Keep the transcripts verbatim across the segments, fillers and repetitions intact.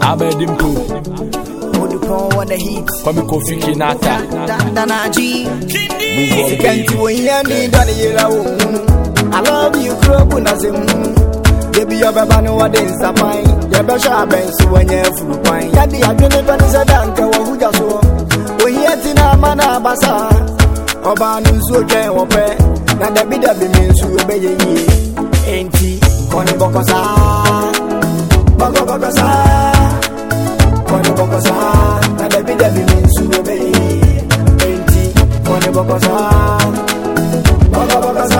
Abedimpo. Odupon what the heat. Kwame Kofi Kinata. Danaji. Move on. Can't you hear me? I love you, Krokunazim. Baby, you're a man what is a pine. You're a sharp and so when you're full pine. Yadi, I don't know if I'm a danker who just so. We yet in a manner basa. Oban so can obey. Now the bidder be means to obey ye. Ain't he? Koni Bokosa. Boko Bokosa. Koni Bokosa. Now the bidder be means to obey ye. Ain't he? Koni Bokosa. Boko Bokosa.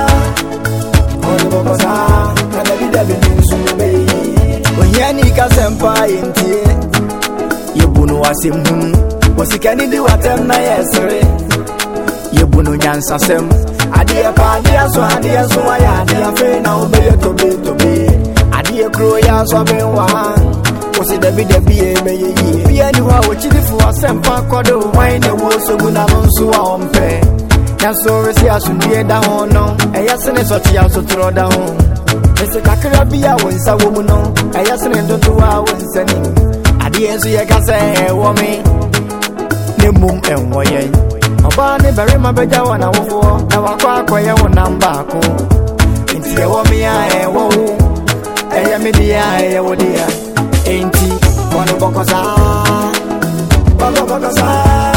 Koni Bokosa. Now the bidder be means to obey ye. When Yanika Sempa ain't he? You bunu wasim hunu. Was he can do what I'm not yesterday? You bunu jansa sem. Adia pa adia so adia so ya adia fe na obey to be to be. Adia kro ya so be wa. Osi de bi de bi e me yi. Bi ani wa wo chidi fu asempa kodo. Why ne wo so gu na no so wa ompe. Na so we si asundie da ho no. Eya sene so ti aso tro da ho. Ese kakra bi ya wo nsa wo mu no. Eya sene ndoto wa wo nsa ni. Adia so ye ka se wo me. Ne mum enwo ye. Oba ne bere ma beja wana wo na wakwa akoye wo namba ko enti e wo me a e wo e ya me dia e wo dia enti Koni Bokosa Boko Bokosa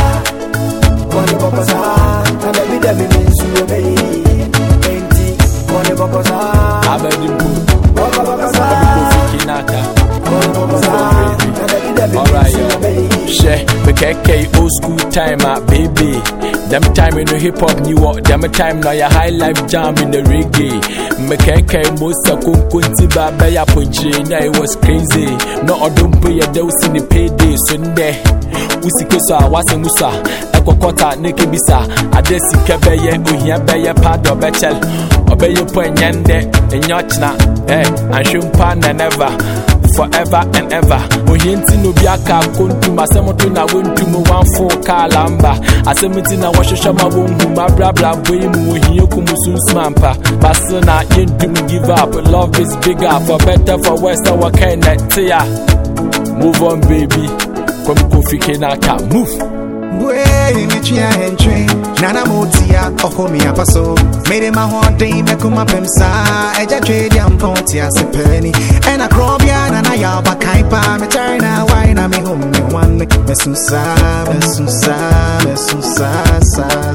Koni Bokosa na be bi de bi nsu be enti Koni Bokosa Abedimpo. Boko Bokosa Kinata. Koni Bokosa na be bi de bi nsu be She, me keke old school timer, baby. Them time in the hip hop new up. Them time now your high life jam in the reggae. Me keke most a kunkunti babe ya punchi. Yeah, it was crazy. No odumpo ya deus in the payday. Sunday, usike so awase musa. Eko kota neke bisa. Adesi kebeye uhia beye pado bechel. Obeye po nyende enyochna. Eh, anshumpa na never. Forever and ever. Ohinti no biaka kontu masemoto na wontu mu one four car lamba. Asemiti na washosha ma wonhu ma bla bla boy mu ohiye kumu mampa. But na yentum give up. Love is bigger for better for worse our kind tia. Move on baby. Come Kofi Kinata move. Boy, me chia entry. Nana motia, oko mi apaso. Made my heart day, me kuma pemsa. Eja trade yam ponti as a penny. And a crobia, nana yaba kaipa. Me turn a wine, I me home, me one me. Mesusa, mesusa, mesusa, sa,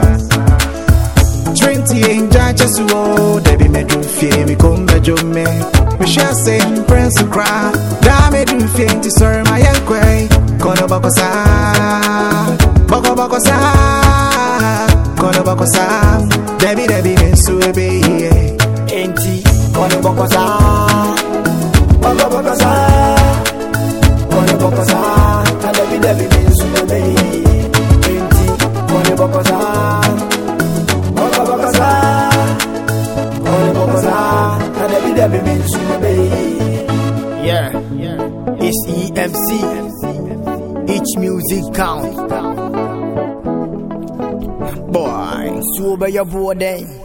sa. Twenty ain't just low. Debbie me do fear me come back to me. Me shall say, Prince to cry. Da me do fear to serve my young quay. Koni Bokosa. Boko Bokosa, Koni Bokosa, Debbie Debbie Mensu be enti Koni Bokosa, Boko Bokosa, Koni Bokosa, and Debbie Debbie Mensu be enti Koni Bokosa, Boko Bokosa, Koni Bokosa, and Debbie Debbie Mensu be. Yeah, yeah, it's E M C. Each music count. Boy, so be your boy then.